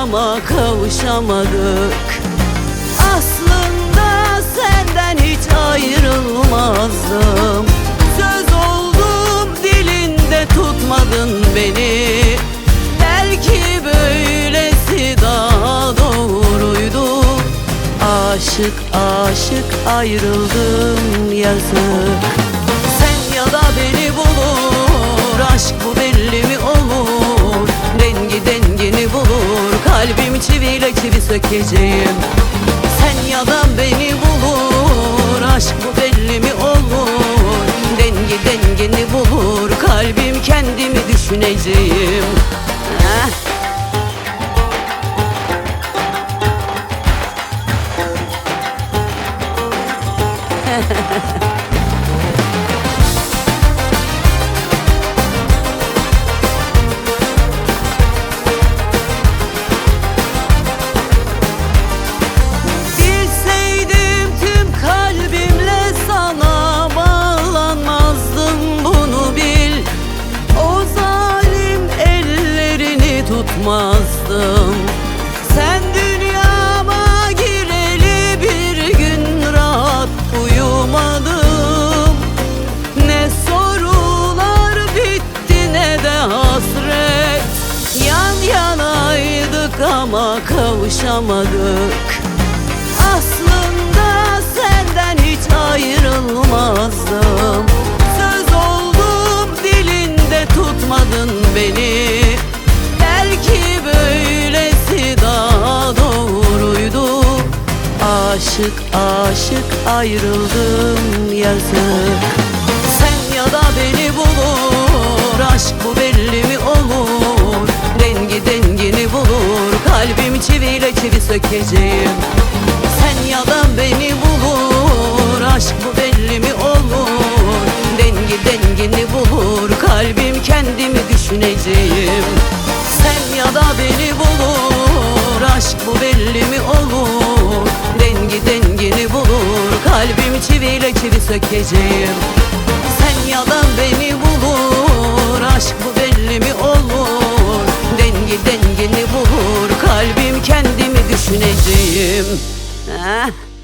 ama kavuşamadık. Aslında senden hiç ayrılmazdım. Söz oldum dilinde tutmadın beni. Belki böylesi daha doğruydu. Aşık aşık ayrıldım yazık. Sen ya da beni bulur, aşk bu belli mi olur? Dengi dengini bulur, kalbim çiviyle çivi sökeceğim. Sen ya da beni bulur, aşk bu belli mi olur? Dengi dengini bulur, kalbim kendimi düşüneceğim. Bilseydim tüm kalbimle sana bağlanmazdım, bunu bil. O zalim ellerini tutmazdım. Sen dünyama gireli bir gün rahat uyumadım. Ne sorular bitti ne de hasret. Yan yanaydık ama kavuşamadık. Aslında senden hiç ayrılmazdım. Söz oldum dilinde tutmadın beni. Belki böylesi daha doğruydu. Aşık aşık ayrıldım yazık. Sen ya da beni bulur, aşk bu belli mi olur? Dengi dengini bulur, kalbim çiviyle çivi sökeceğim. Sen ya da beni bulur, aşk bu belli mi olur? Dengi dengini bulur, kalbim kendimi düşüneceğim. Sen ya da beni bulur, aşk bu belli mi olur? Dengi dengini bulur, kalbim çiviyle çivi sökeceğim. Sen ya da beni bulur, aşk bu belli mi olur? Dengi dengini bulur, kalbim kendimi düşüneceğim.